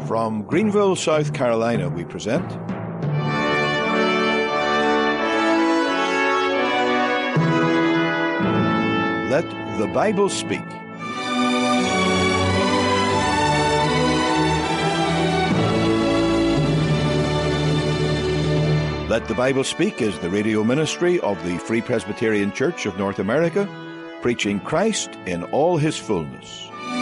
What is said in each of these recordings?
From Greenville, South Carolina, we present Let the Bible Speak. Let the Bible Speak is the radio ministry of the Free Presbyterian Church of North America, preaching Christ in all his fullness.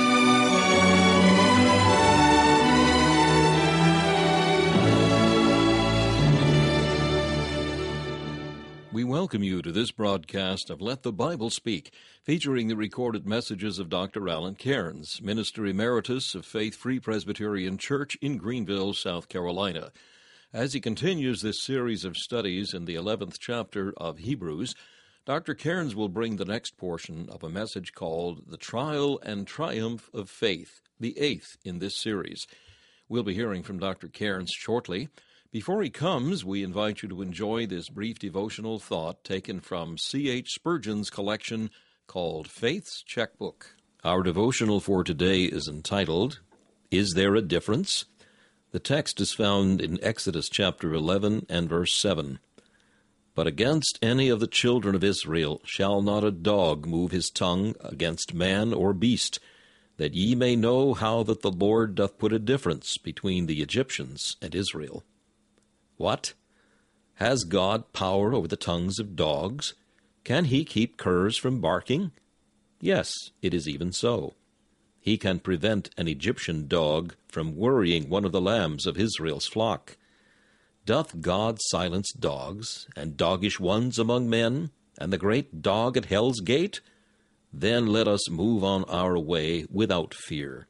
We welcome you to this broadcast of Let the Bible Speak, featuring the recorded messages of Dr. Alan Cairns, Minister Emeritus of Faith Free Presbyterian Church in Greenville, South Carolina. As he continues this series of studies in the 11th chapter of Hebrews, Dr. Cairns will bring the next portion of a message called The Trial and Triumph of Faith, the 8th in this series. We'll be hearing from Dr. Cairns shortly. Before he comes, we invite you to enjoy this brief devotional thought taken from C.H. Spurgeon's collection called Faith's Checkbook. Our devotional for today is entitled, Is There a Difference? The text is found in Exodus chapter 11 and verse 7. But against any of the children of Israel shall not a dog move his tongue against man or beast, that ye may know how that the Lord doth put a difference between the Egyptians and Israel. What? Has God power over the tongues of dogs? Can he keep curs from barking? Yes, it is even so. He can prevent an Egyptian dog from worrying one of the lambs of Israel's flock. Doth God silence dogs, and doggish ones among men, and the great dog at hell's gate? Then let us move on our way without fear.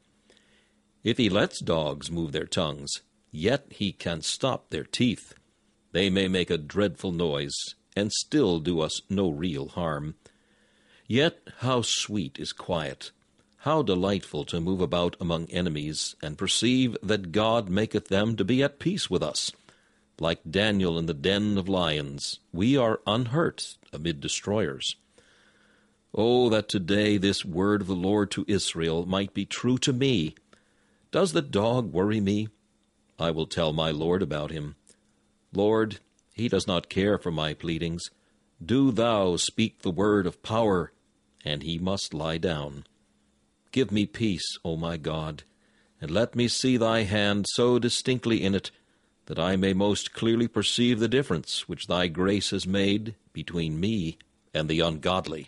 If he lets dogs move their tongues, yet he can stop their teeth. They may make a dreadful noise, and still do us no real harm. Yet how sweet is quiet! How delightful to move about among enemies, and perceive that God maketh them to be at peace with us. Like Daniel in the den of lions, we are unhurt amid destroyers. Oh, that today this word of the Lord to Israel might be true to me. Does the dog worry me? I will tell my Lord about him. Lord, he does not care for my pleadings. Do thou speak the word of power, and he must lie down. Give me peace, O my God, and let me see thy hand so distinctly in it, that I may most clearly perceive the difference which thy grace has made between me and the ungodly.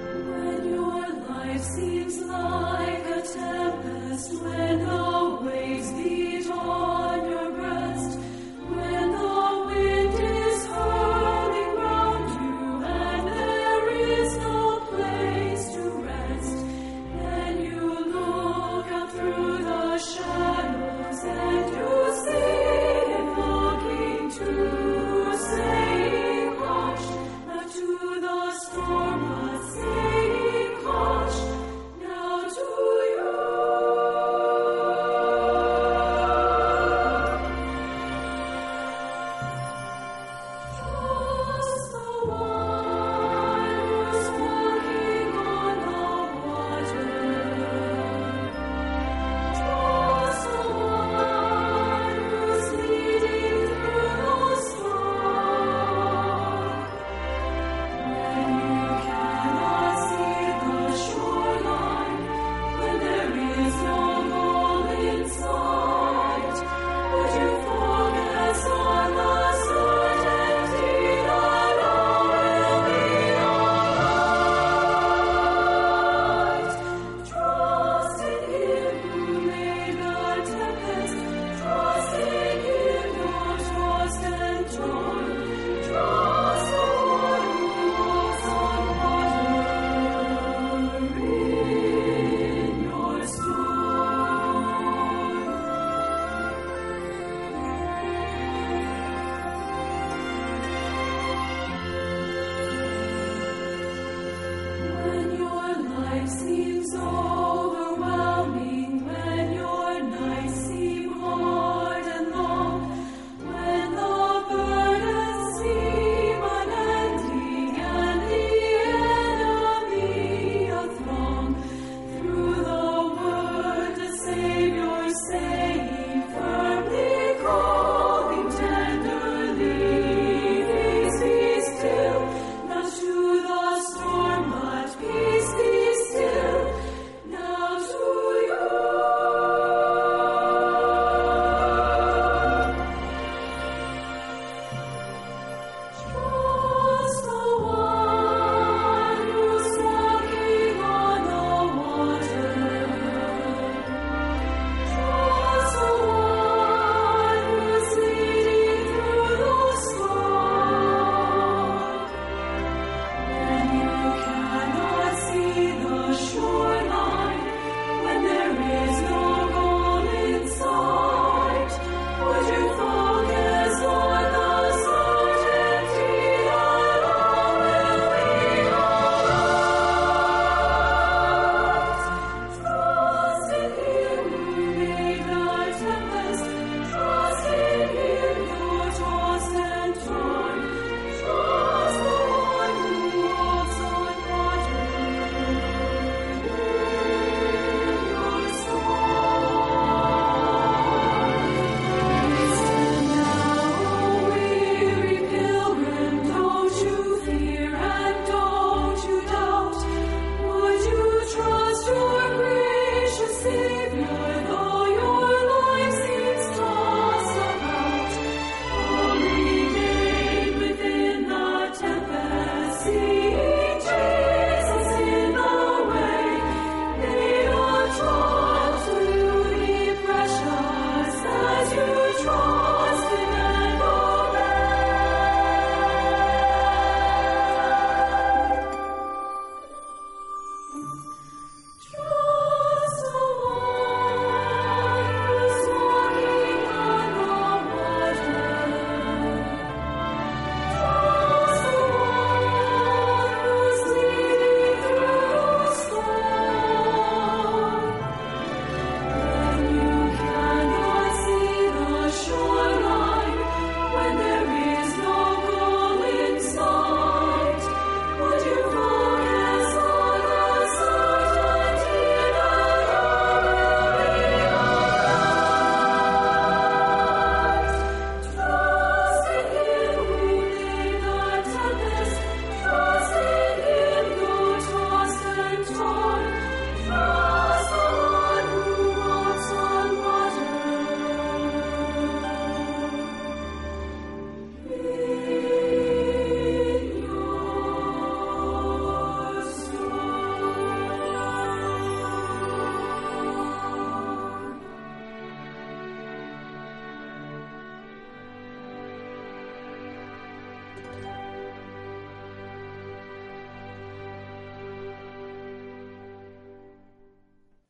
Seems like a tempest when the waves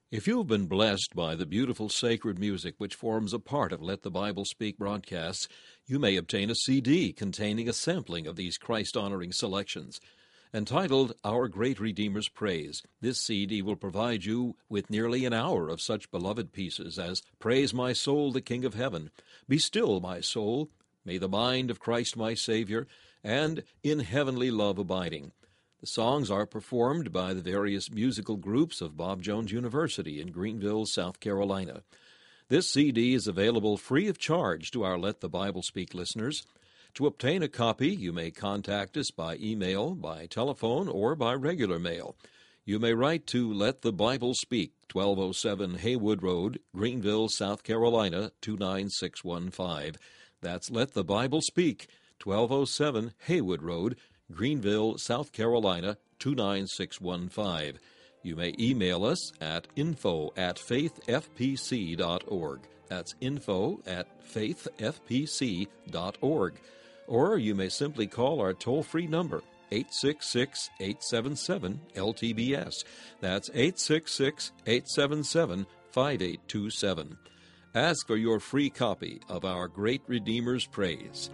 If you've been blessed by the beautiful sacred music which forms a part of Let the Bible Speak broadcasts, you may obtain a CD containing a sampling of these Christ-honoring selections. Entitled Our Great Redeemer's Praise, this CD will provide you with nearly an hour of such beloved pieces as Praise My Soul, the King of Heaven, Be Still, My Soul, May the Mind of Christ My Savior, and In Heavenly Love Abiding. The songs are performed by the various musical groups of Bob Jones University in Greenville, South Carolina. This CD is available free of charge to our Let the Bible Speak listeners. To obtain a copy, you may contact us by email, by telephone, or by regular mail. You may write to Let the Bible Speak, 1207 Haywood Road, Greenville, South Carolina, 29615. That's Let the Bible Speak, 1207 Haywood Road, Greenville, South Carolina, 29615. You may email us at info@faithfpc.org. That's info@faithfpc.org. Or you may simply call our toll-free number, 866-877-LTBS. That's 866-877-5827. Ask for your free copy of Our Great Redeemer's Praise.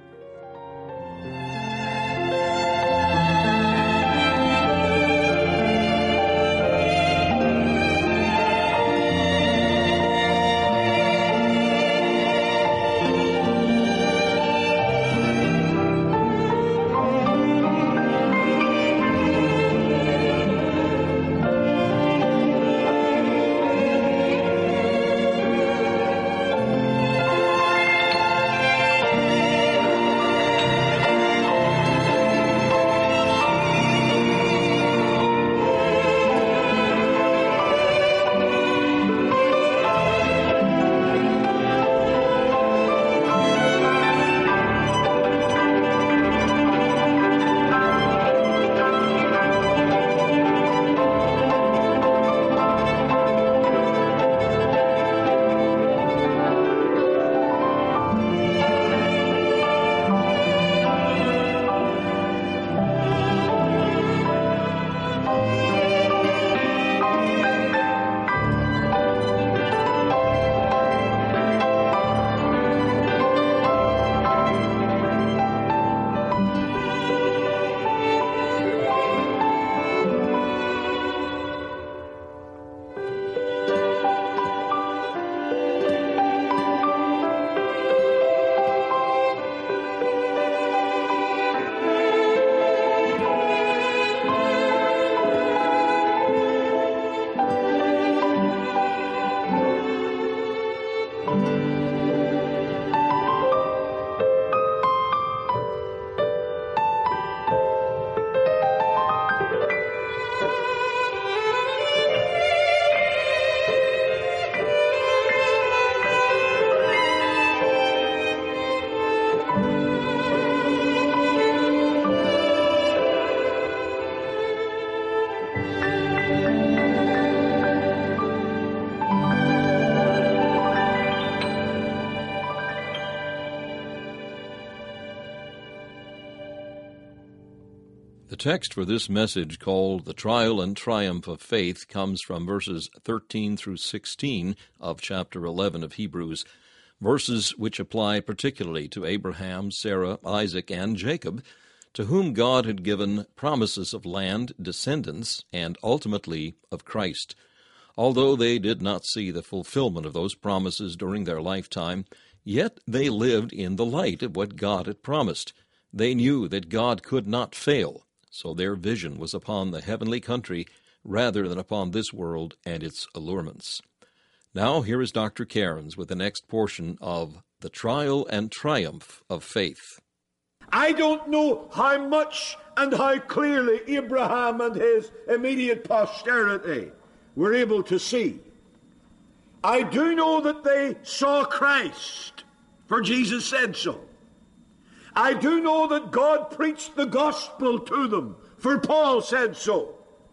The text for this message, called The Trial and Triumph of Faith, comes from verses 13 through 16 of chapter 11 of Hebrews, verses which apply particularly to Abraham, Sarah, Isaac, and Jacob, to whom God had given promises of land, descendants, and ultimately of Christ. Although they did not see the fulfillment of those promises during their lifetime, yet they lived in the light of what God had promised. They knew that God could not fail, so their vision was upon the heavenly country rather than upon this world and its allurements. Now here is Dr. Cairns with the next portion of The Trial and Triumph of Faith. I don't know how much and how clearly Abraham and his immediate posterity were able to see. I do know that they saw Christ, for Jesus said so. I do know that God preached the gospel to them, for Paul said so.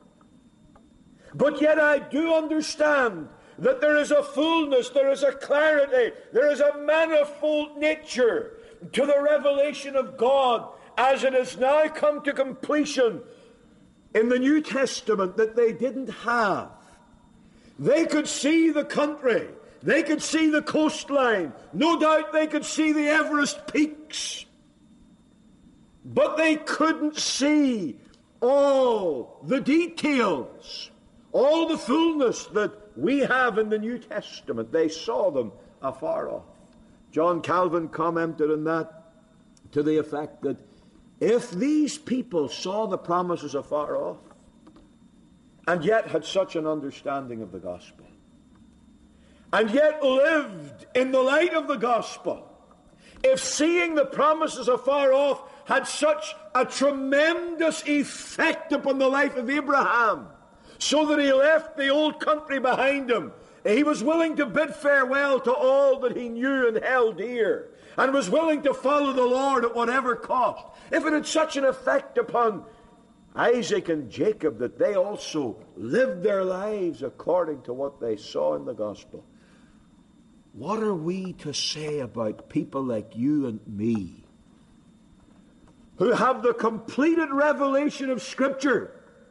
But yet I do understand that there is a fullness, there is a clarity, there is a manifold nature to the revelation of God as it has now come to completion in the New Testament that they didn't have. They could see the country. They could see the coastline. No doubt they could see the Everest peaks. But they couldn't see all the details, all the fullness that we have in the New Testament. They saw them afar off. John Calvin commented on that to the effect that if these people saw the promises afar off and yet had such an understanding of the gospel, and yet lived in the light of the gospel, if seeing the promises afar off had such a tremendous effect upon the life of Abraham, so that he left the old country behind him, he was willing to bid farewell to all that he knew and held dear, and was willing to follow the Lord at whatever cost. If it had such an effect upon Isaac and Jacob that they also lived their lives according to what they saw in the gospel, what are we to say about people like you and me, who have the completed revelation of Scripture,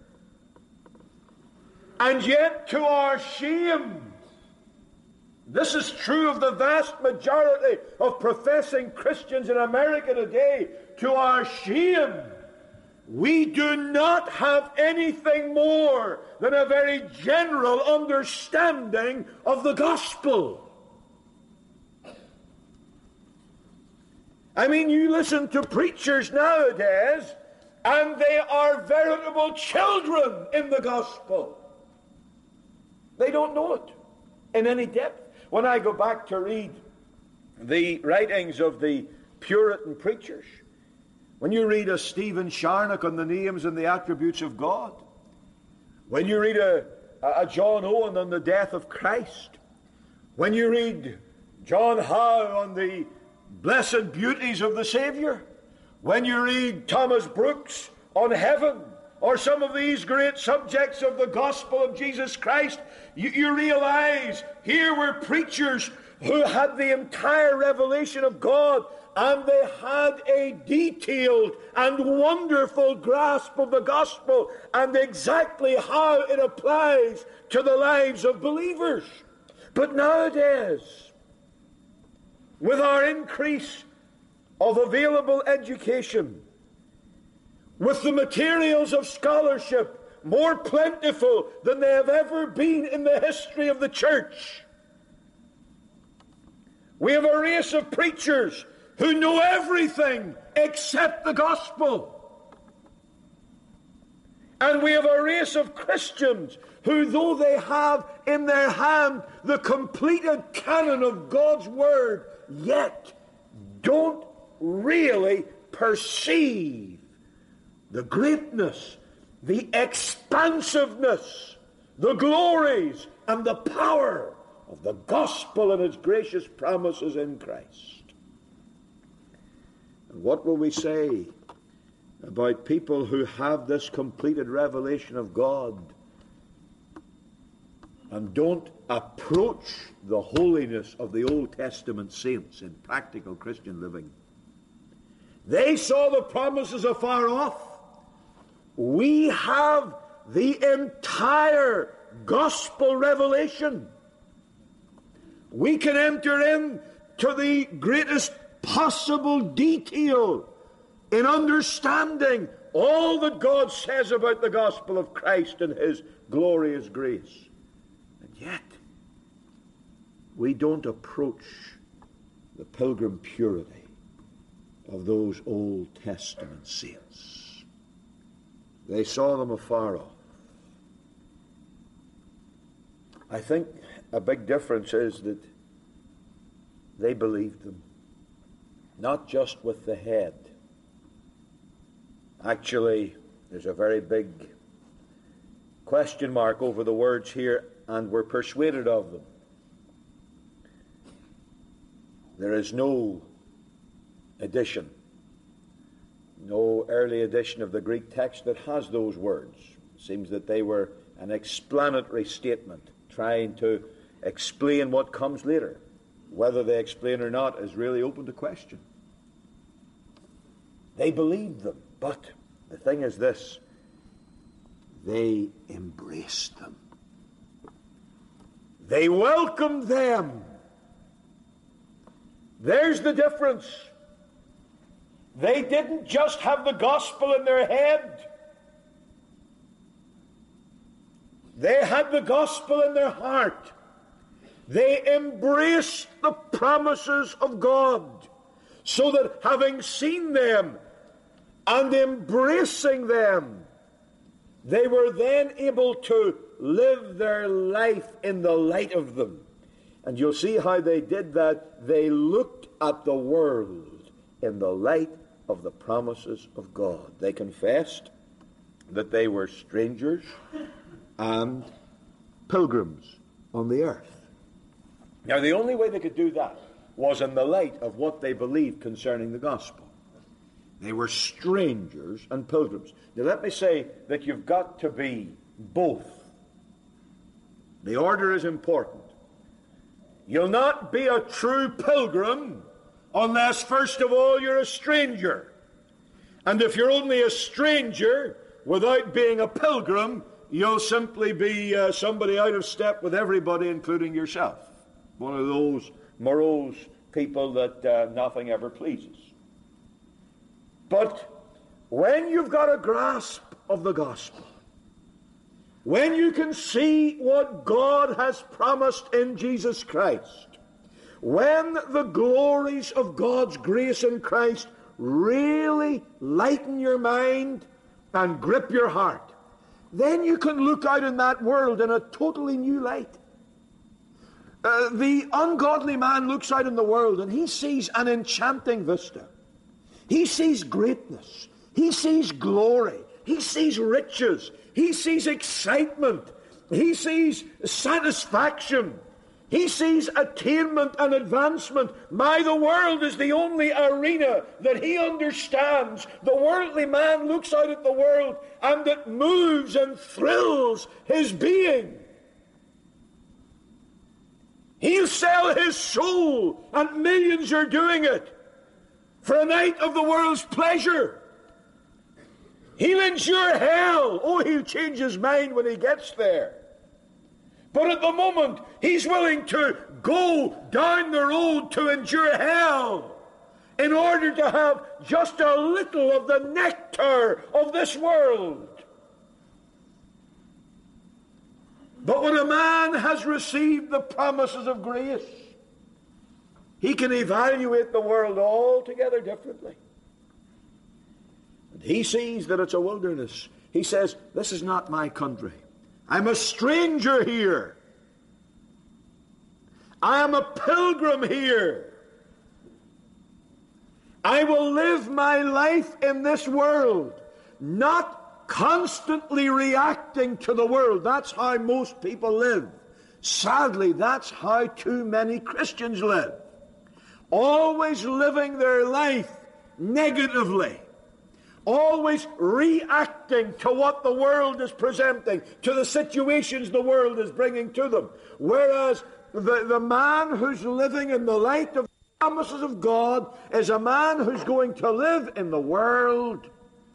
and yet to our shame, this is true of the vast majority of professing Christians in America today, to our shame, we do not have anything more than a very general understanding of the gospel. I mean, you listen to preachers nowadays, and they are veritable children in the gospel. They don't know it in any depth. When I go back to read the writings of the Puritan preachers, when you read a Stephen Charnock on the names and the attributes of God, when you read a John Owen on the death of Christ, when you read John Howe on the blessed beauties of the Savior, when you read Thomas Brooks on heaven, or some of these great subjects of the gospel of Jesus Christ, you realize here were preachers who had the entire revelation of God, and they had a detailed and wonderful grasp of the gospel and exactly how it applies to the lives of believers. But nowadays, with our increase of available education, with the materials of scholarship more plentiful than they have ever been in the history of the church, we have a race of preachers who know everything except the gospel. And we have a race of Christians who, though they have in their hand the completed canon of God's Word, yet don't really perceive the greatness, the expansiveness, the glories, and the power of the gospel and its gracious promises in Christ. And what will we say about people who have this completed revelation of God and don't approach the holiness of the Old Testament saints in practical Christian living? They saw the promises afar off. We have the entire gospel revelation. We can enter into the greatest possible detail in understanding all that God says about the gospel of Christ and His glorious grace. And yet, we don't approach the pilgrim purity of those Old Testament saints. They saw them afar off. I think a big difference is that they believed them, not just with the head. Actually, there's a very big question mark over the words here, and we're persuaded of them. There is no edition, no early edition of the Greek text that has those words. It seems that they were an explanatory statement, trying to explain what comes later. Whether they explain or not is really open to question. They believed them, but the thing is this: they embraced them. They welcomed them. There's the difference. They didn't just have the gospel in their head. They had the gospel in their heart. They embraced the promises of God, so that having seen them and embracing them, they were then able to live their life in the light of them. And you'll see how they did that. They looked at the world in the light of the promises of God. They confessed that they were strangers and pilgrims on the earth. Now, the only way they could do that was in the light of what they believed concerning the gospel. They were strangers and pilgrims. Now, let me say that you've got to be both. The order is important. You'll not be a true pilgrim unless, first of all, you're a stranger. And if you're only a stranger without being a pilgrim, you'll simply be somebody out of step with everybody, including yourself. One of those morose people that nothing ever pleases. But when you've got a grasp of the gospel, when you can see what God has promised in Jesus Christ, when the glories of God's grace in Christ really lighten your mind and grip your heart, then you can look out in that world in a totally new light. The ungodly man looks out in the world and he sees an enchanting vista. He sees greatness. He sees glory. He sees riches. He sees excitement. He sees satisfaction. He sees attainment and advancement. The world is the only arena that he understands. The worldly man looks out at the world and it moves and thrills his being. He'll sell his soul, and millions are doing it, for a night of the world's pleasure. He'll endure hell. Oh, he'll change his mind when he gets there. But at the moment, he's willing to go down the road to endure hell in order to have just a little of the nectar of this world. But when a man has received the promises of grace, he can evaluate the world altogether differently. And he sees that it's a wilderness. He says, this is not my country. I'm a stranger here. I am a pilgrim here. I will live my life in this world, not constantly reacting to the world. That's how most people live. Sadly, that's how too many Christians live. Always living their life negatively. Always reacting to what the world is presenting, to the situations the world is bringing to them. Whereas the man who's living in the light of the promises of God is a man who's going to live in the world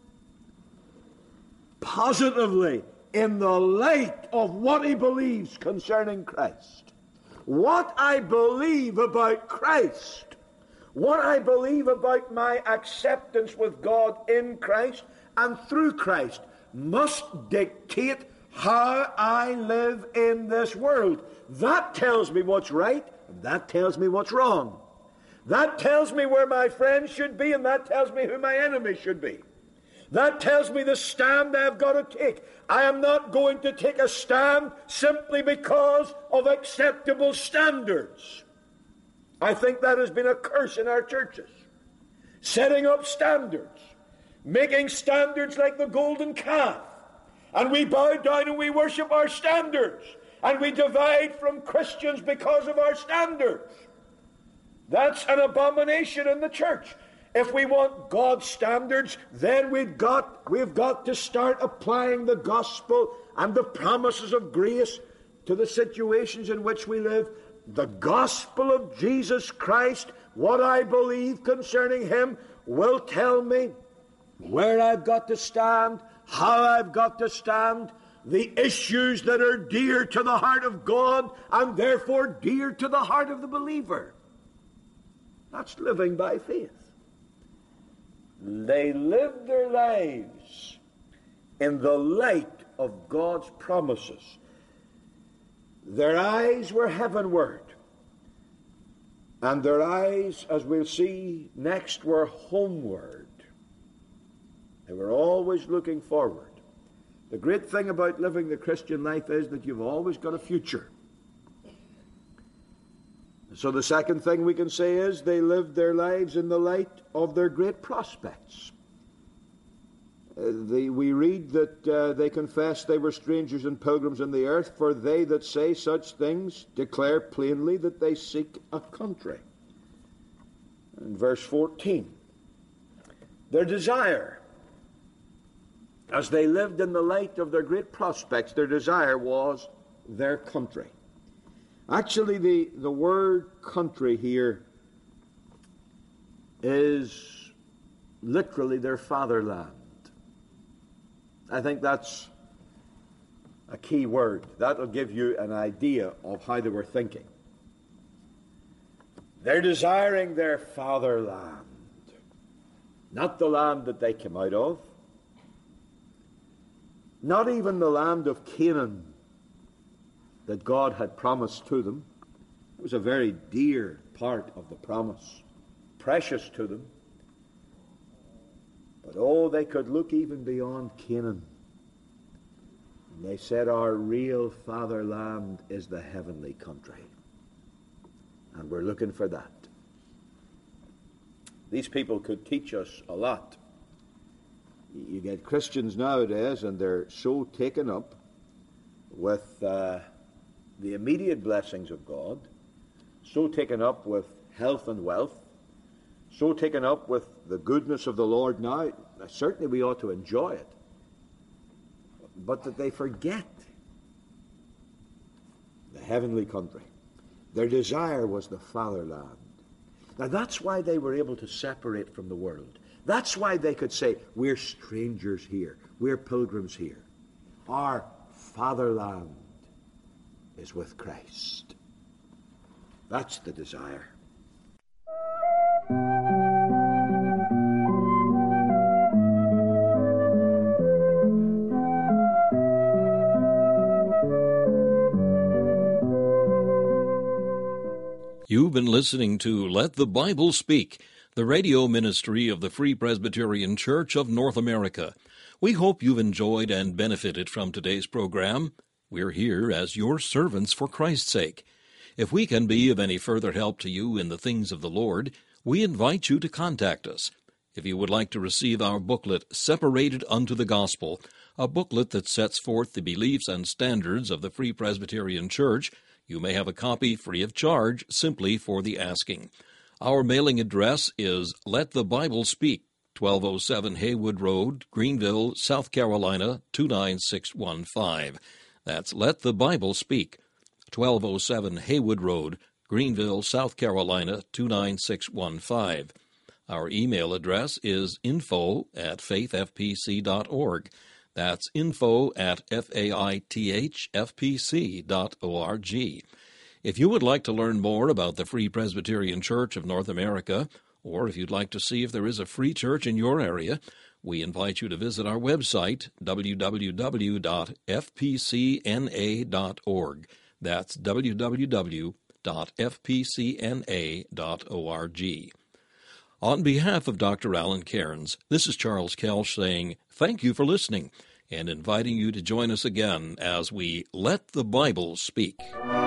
positively, in the light of what he believes concerning Christ. What I believe about Christ, what I believe about my acceptance with God in Christ and through Christ, must dictate how I live in this world. That tells me what's right, and that tells me what's wrong. That tells me where my friends should be, and that tells me who my enemy should be. That tells me the stand I've got to take. I am not going to take a stand simply because of acceptable standards. I think that has been a curse in our churches. Setting up standards. Making standards like the golden calf. And we bow down and we worship our standards. And we divide from Christians because of our standards. That's an abomination in the church. If we want God's standards, then we've got to start applying the gospel and the promises of grace to the situations in which we live. The gospel of Jesus Christ, what I believe concerning him, will tell me where I've got to stand, how I've got to stand, the issues that are dear to the heart of God and therefore dear to the heart of the believer. That's living by faith. They lived their lives in the light of God's promises. Their eyes were heavenward, and their eyes, as we'll see next, were homeward. They were always looking forward. The great thing about living the Christian life is that you've always got a future. So the second thing we can say is they lived their lives in the light of their great prospects. We read that they confessed they were strangers and pilgrims in the earth, for they that say such things declare plainly that they seek a country. In verse 14, their desire, as they lived in the light of their great prospects, their desire was their country. Actually, the word country here is literally their fatherland. I think that's a key word. That'll give you an idea of how they were thinking. They're desiring their fatherland, not the land that they came out of, not even the land of Canaan that God had promised to them. It was a very dear part of the promise, precious to them. But oh, they could look even beyond Canaan. And they said, our real fatherland is the heavenly country. And we're looking for that. These people could teach us a lot. You get Christians nowadays, and they're so taken up with the immediate blessings of God, so taken up with health and wealth, so taken up with the goodness of the Lord now. Certainly we ought to enjoy it, but that they forget the heavenly country. Their desire was the fatherland. Now that's why they were able to separate from the world. That's why they could say, we're strangers here, we're pilgrims here. Our fatherland is with Christ. That's the desire. You've been listening to Let the Bible Speak, the radio ministry of the Free Presbyterian Church of North America. We hope you've enjoyed and benefited from today's program. We're here as your servants for Christ's sake. If we can be of any further help to you in the things of the Lord, we invite you to contact us. If you would like to receive our booklet, Separated Unto the Gospel, a booklet that sets forth the beliefs and standards of the Free Presbyterian Church, you may have a copy free of charge simply for the asking. Our mailing address is Let the Bible Speak, 1207 Haywood Road, Greenville, South Carolina, 29615. That's Let the Bible Speak, 1207 Haywood Road, Greenville, South Carolina, 29615. Our email address is info@faithfpc.org. That's info@faithfpc.org. If you would like to learn more about the Free Presbyterian Church of North America, or if you'd like to see if there is a free church in your area, we invite you to visit our website, www.fpcna.org. That's www.fpcna.org. On behalf of Dr. Alan Cairns, this is Charles Kelch saying thank you for listening and inviting you to join us again as we Let the Bible Speak.